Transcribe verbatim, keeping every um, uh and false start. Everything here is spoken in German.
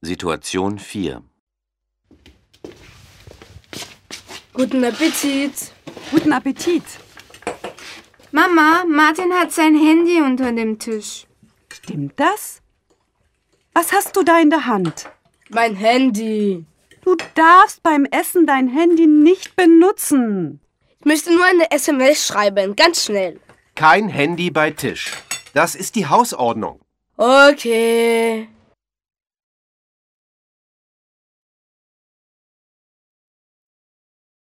Situation vier. Guten Appetit. Guten Appetit. Mama, Martin hat sein Handy unter dem Tisch. Stimmt das? Was hast du da in der Hand? Mein Handy. Du darfst beim Essen dein Handy nicht benutzen. Ich möchte nur eine S M S schreiben, ganz schnell. Kein Handy bei Tisch. Das ist die Hausordnung. Okay.